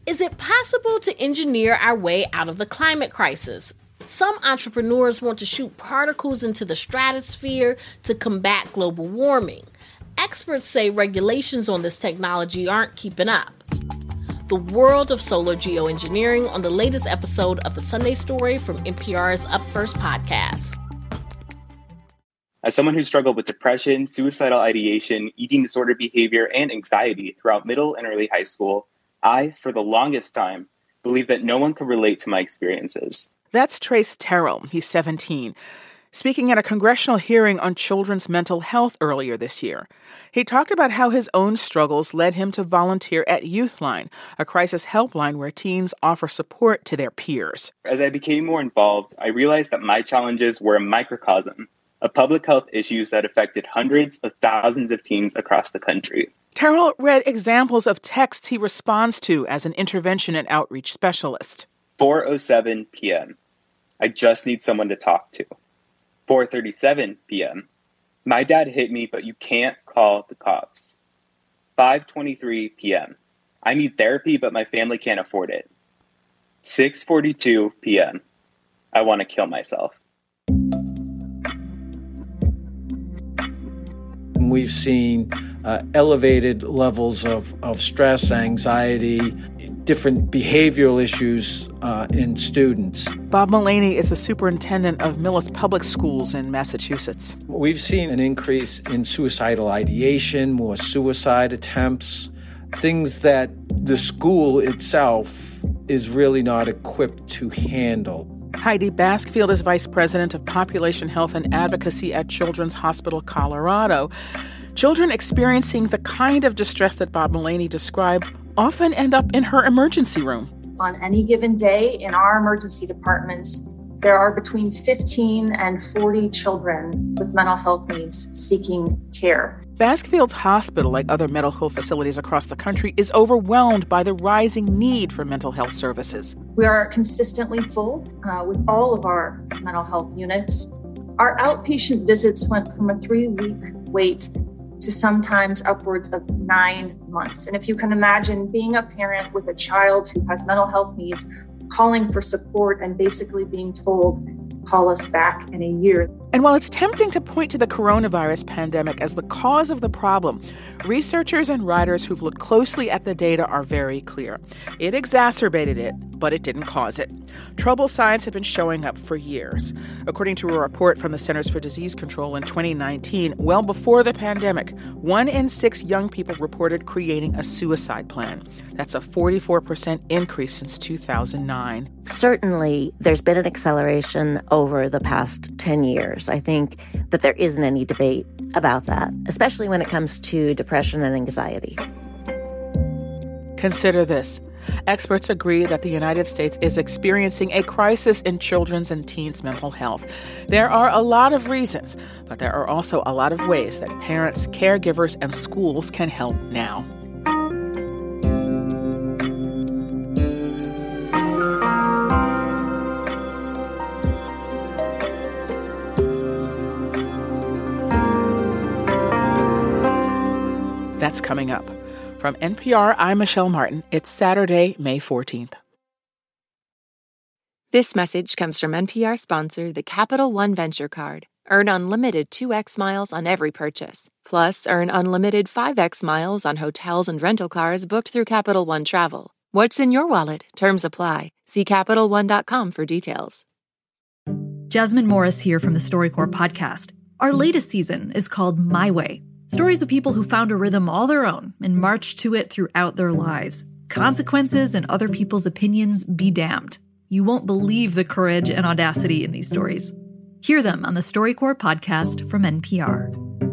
Is it possible to engineer our way out of the climate crisis? Some entrepreneurs want to shoot particles into the stratosphere to combat global warming. Experts say regulations on this technology aren't keeping up. The world of solar geoengineering on the latest episode of The Sunday Story from NPR's Up First podcast. As someone who struggled with depression, suicidal ideation, eating disorder behavior, and anxiety throughout middle and early high school, I, for the longest time, believed that no one could relate to my experiences. That's Trace Terrell. He's 17. Speaking at a congressional hearing on children's mental health earlier this year. He talked about how his own struggles led him to volunteer at Youthline, a crisis helpline where teens offer support to their peers. As I became more involved, I realized that my challenges were a microcosm of public health issues that affected hundreds of thousands of teens across the country. Terrell read examples of texts he responds to as an intervention and outreach specialist. 4:07 p.m. I just need someone to talk to. 4:37 p.m. My dad hit me, but you can't call the cops. 5:23 p.m. I need therapy, but my family can't afford it. 6:42 p.m. I want to kill myself. We've seen elevated levels of stress, anxiety, different behavioral issues in students. Bob Mullaney is the superintendent of Millis Public Schools in Massachusetts. We've seen an increase in suicidal ideation, more suicide attempts, things that the school itself is really not equipped to handle. Heidi Baskfield is Vice President of Population Health and Advocacy at Children's Hospital Colorado. Children experiencing the kind of distress that Bob Mullaney described often end up in her emergency room. On any given day in our emergency departments, there are between 15 and 40 children with mental health needs seeking care. Baskfield's hospital, like other mental health facilities across the country, is overwhelmed by the rising need for mental health services. We are consistently full with all of our mental health units. Our outpatient visits went from a 3-week wait to sometimes upwards of 9 months. And if you can imagine being a parent with a child who has mental health needs, calling for support and basically being told, call us back in a year. And while it's tempting to point to the coronavirus pandemic as the cause of the problem, researchers and writers who've looked closely at the data are very clear. It exacerbated it, but it didn't cause it. Trouble signs have been showing up for years. According to a report from the Centers for Disease Control in 2019, well before the pandemic, 1 in 6 young people reported creating a suicide plan. That's a 44% increase since 2009. Certainly, there's been an acceleration over the past 10 years. I think that there isn't any debate about that, especially when it comes to depression and anxiety. Consider this. Experts agree that the United States is experiencing a crisis in children's and teens' mental health. There are a lot of reasons, but there are also a lot of ways that parents, caregivers, and schools can help now. That's coming up. From NPR, I'm Michelle Martin. It's Saturday, May 14th. This message comes from NPR sponsor, the Capital One Venture Card. Earn unlimited 2x miles on every purchase. Plus, earn unlimited 5x miles on hotels and rental cars booked through Capital One Travel. What's in your wallet? Terms apply. See CapitalOne.com for details. Jasmine Morris here from the StoryCorps podcast. Our latest season is called My Way. Stories of people who found a rhythm all their own and marched to it throughout their lives. Consequences and other people's opinions be damned. You won't believe the courage and audacity in these stories. Hear them on the StoryCorps podcast from NPR.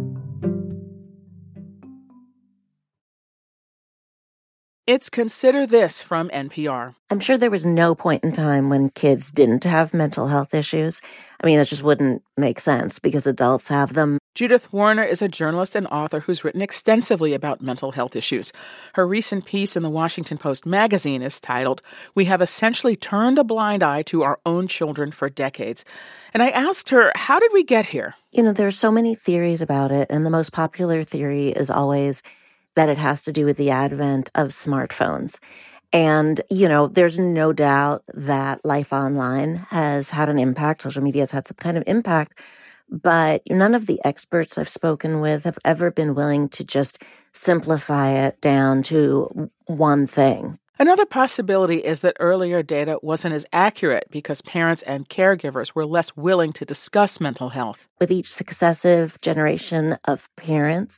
It's Consider This from NPR. I'm sure there was no point in time when kids didn't have mental health issues. I mean, that just wouldn't make sense because adults have them. Judith Warner is a journalist and author who's written extensively about mental health issues. Her recent piece in the Washington Post magazine is titled, "We Have Essentially Turned a Blind Eye to Our Own Children for Decades." And I asked her, how did we get here? You know, there are so many theories about it, and the most popular theory is always that it has to do with the advent of smartphones. And, you know, there's no doubt that life online has had an impact. Social media has had some kind of impact. But none of the experts I've spoken with have ever been willing to just simplify it down to one thing. Another possibility is that earlier data wasn't as accurate because parents and caregivers were less willing to discuss mental health. With each successive generation of parents,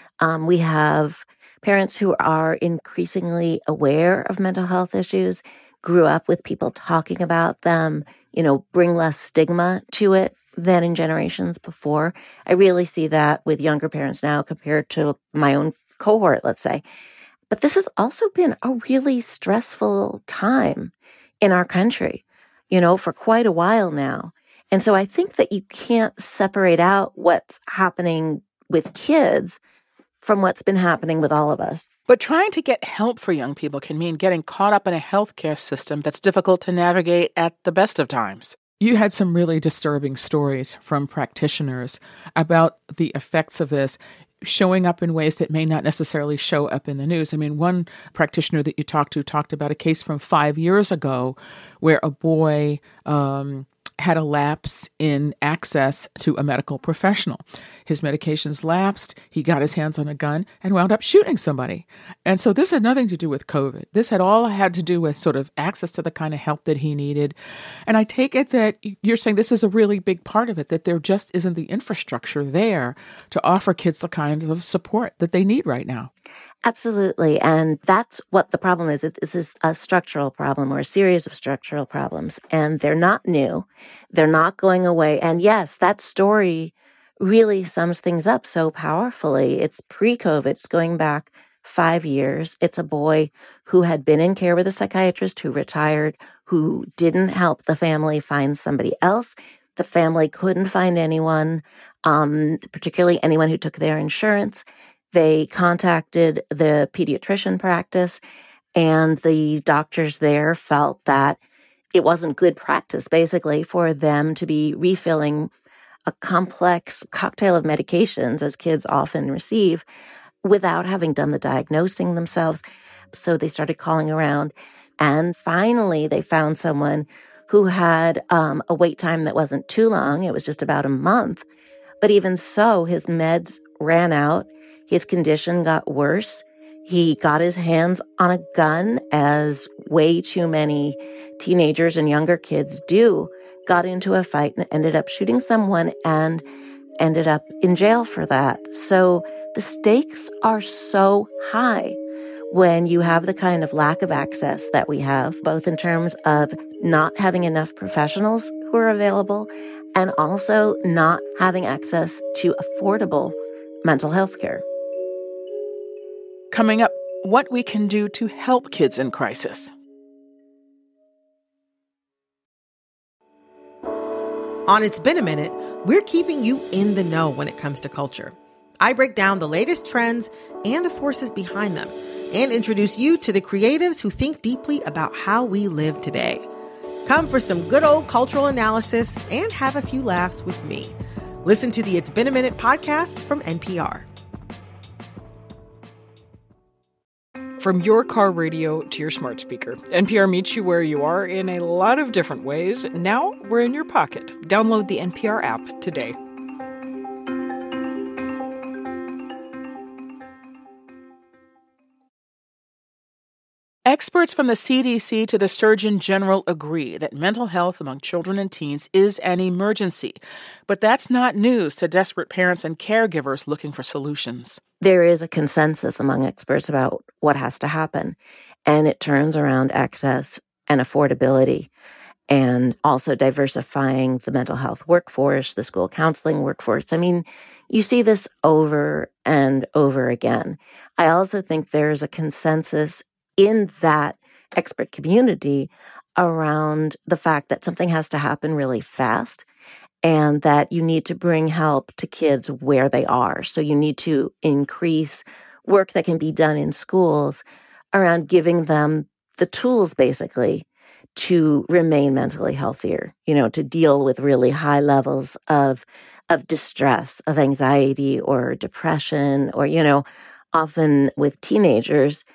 we have parents who are increasingly aware of mental health issues, grew up with people talking about them, you know, bring less stigma to it than in generations before. I really see that with younger parents now compared to my own cohort, let's say. But this has also been a really stressful time in our country, you know, for quite a while now. And so I think that you can't separate out what's happening with kids from what's been happening with all of us. But trying to get help for young people can mean getting caught up in a healthcare system that's difficult to navigate at the best of times. You had some really disturbing stories from practitioners about the effects of this showing up in ways that may not necessarily show up in the news. I mean, one practitioner that you talked to talked about a case from 5 years ago where a boy had a lapse in access to a medical professional. His medications lapsed, he got his hands on a gun and wound up shooting somebody. And so this had nothing to do with COVID. This had all had to do with sort of access to the kind of help that he needed. And I take it that you're saying this is a really big part of it, that there just isn't the infrastructure there to offer kids the kinds of support that they need right now. Absolutely. And that's what the problem is. This is a structural problem or a series of structural problems. And they're not new. They're not going away. And yes, that story really sums things up so powerfully. It's pre-COVID. It's going back 5 years. It's a boy who had been in care with a psychiatrist, who retired, who didn't help the family find somebody else. The family couldn't find anyone, particularly anyone who took their insurance. They contacted the pediatrician practice, and the doctors there felt that it wasn't good practice, basically, for them to be refilling a complex cocktail of medications, as kids often receive, without having done the diagnosing themselves. So they started calling around, and finally they found someone who had a wait time that wasn't too long. It was just about a month. But even so, his meds ran out. His condition got worse. He got his hands on a gun, as way too many teenagers and younger kids do, got into a fight and ended up shooting someone and ended up in jail for that. So the stakes are so high when you have the kind of lack of access that we have, both in terms of not having enough professionals who are available and also not having access to affordable mental health care. Coming up, what we can do to help kids in crisis. On It's Been a Minute, we're keeping you in the know when it comes to culture. I break down the latest trends and the forces behind them and introduce you to the creatives who think deeply about how we live today. Come for some good old cultural analysis and have a few laughs with me. Listen to the It's Been a Minute podcast from NPR. From your car radio to your smart speaker, NPR meets you where you are in a lot of different ways. Now we're in your pocket. Download the NPR app today. Experts from the CDC to the Surgeon General agree that mental health among children and teens is an emergency. But that's not news to desperate parents and caregivers looking for solutions. There is a consensus among experts about what has to happen, and it turns around access and affordability, and also diversifying the mental health workforce, the school counseling workforce. I mean, you see this over and over again. I also think there's a consensus in that expert community around the fact that something has to happen really fast and that you need to bring help to kids where they are. So you need to increase work that can be done in schools around giving them the tools, basically, to remain mentally healthier, to deal with really high levels of distress, of anxiety or depression, or, often with teenagers,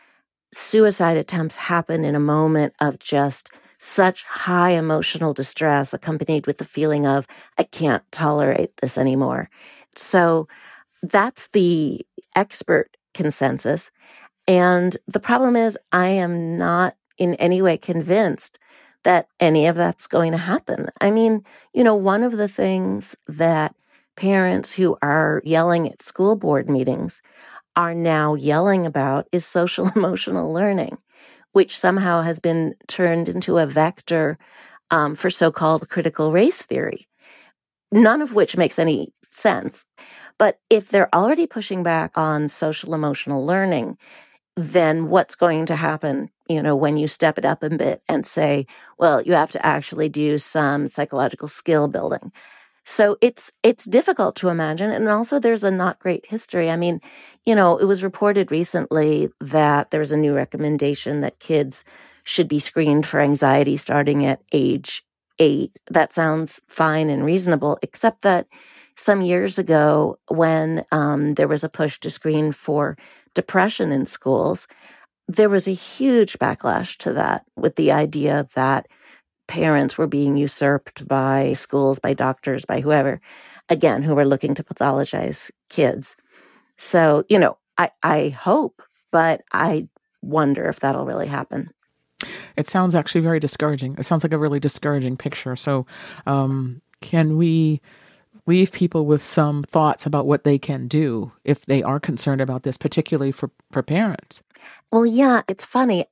suicide attempts happen in a moment of just such high emotional distress accompanied with the feeling of, I can't tolerate this anymore. So that's the expert consensus. And the problem is, I am not in any way convinced that any of that's going to happen. I mean, one of the things that parents who are yelling at school board meetings are now yelling about is social emotional learning, which somehow has been turned into a vector for so-called critical race theory, none of which makes any sense. But if they're already pushing back on social emotional learning, then what's going to happen, when you step it up a bit and say, well, you have to actually do some psychological skill building. So it's difficult to imagine. And also there's a not great history. I mean, it was reported recently that there was a new recommendation that kids should be screened for anxiety starting at age 8. That sounds fine and reasonable, except that some years ago when there was a push to screen for depression in schools, there was a huge backlash to that with the idea that parents were being usurped by schools, by doctors, by whoever, again, who were looking to pathologize kids. So, I hope, but I wonder if that'll really happen. It sounds actually very discouraging. It sounds like a really discouraging picture. So can we leave people with some thoughts about what they can do if they are concerned about this, particularly for parents? Well, yeah, it's funny.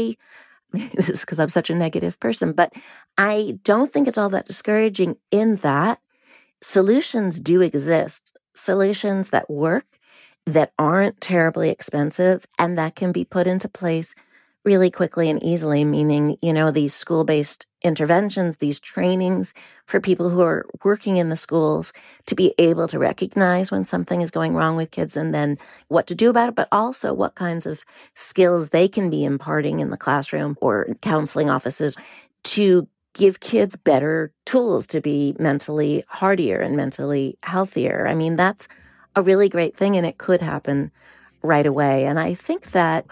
This is because I'm such a negative person, but I don't think it's all that discouraging in that solutions do exist. Solutions that work, that aren't terribly expensive, and that can be put into place really quickly and easily, meaning, these school-based interventions, these trainings for people who are working in the schools to be able to recognize when something is going wrong with kids and then what to do about it, but also what kinds of skills they can be imparting in the classroom or counseling offices to give kids better tools to be mentally hardier and mentally healthier. I mean, that's a really great thing, and it could happen right away. And I think that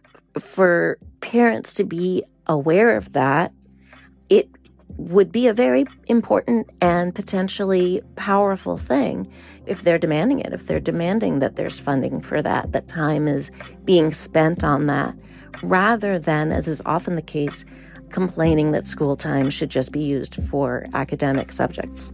for parents to be aware of that, it would be a very important and potentially powerful thing if they're demanding it, if they're demanding that there's funding for that, that time is being spent on that, rather than, as is often the case, complaining that school time should just be used for academic subjects.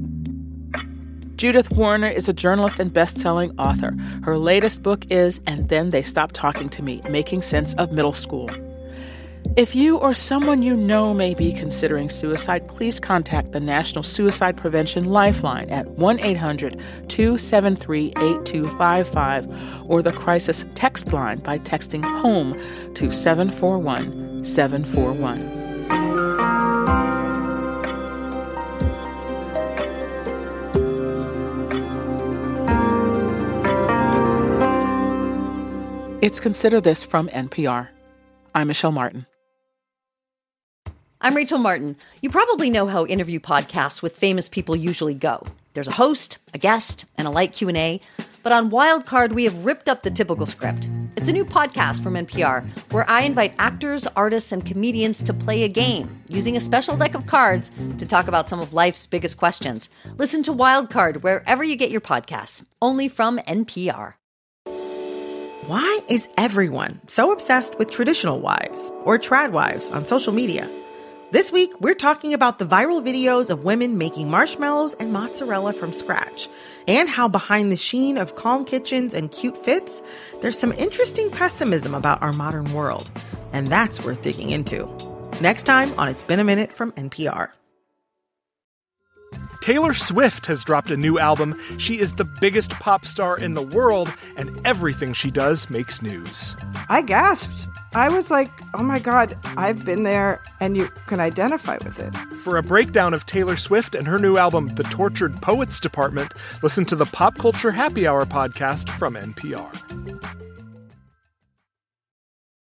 Judith Warner is a journalist and best-selling author. Her latest book is And Then They Stopped Talking to Me, Making Sense of Middle School. If you or someone you know may be considering suicide, please contact the National Suicide Prevention Lifeline at 1-800-273-8255 or the Crisis Text Line by texting HOME to 741-741. It's Consider This from NPR. I'm Michelle Martin. I'm Rachel Martin. You probably know how interview podcasts with famous people usually go. There's a host, a guest, and a light Q&A. But on Wildcard, we have ripped up the typical script. It's a new podcast from NPR where I invite actors, artists, and comedians to play a game using a special deck of cards to talk about some of life's biggest questions. Listen to Wildcard wherever you get your podcasts, only from NPR. Why is everyone so obsessed with traditional wives or trad wives on social media? This week, we're talking about the viral videos of women making marshmallows and mozzarella from scratch, and how behind the sheen of calm kitchens and cute fits, there's some interesting pessimism about our modern world. And that's worth digging into. Next time on It's Been a Minute from NPR. Taylor Swift has dropped a new album. She is the biggest pop star in the world, and everything she does makes news. I gasped. I was like, oh my God, I've been there, and you can identify with it. For a breakdown of Taylor Swift and her new album, The Tortured Poets Department, listen to the Pop Culture Happy Hour podcast from NPR.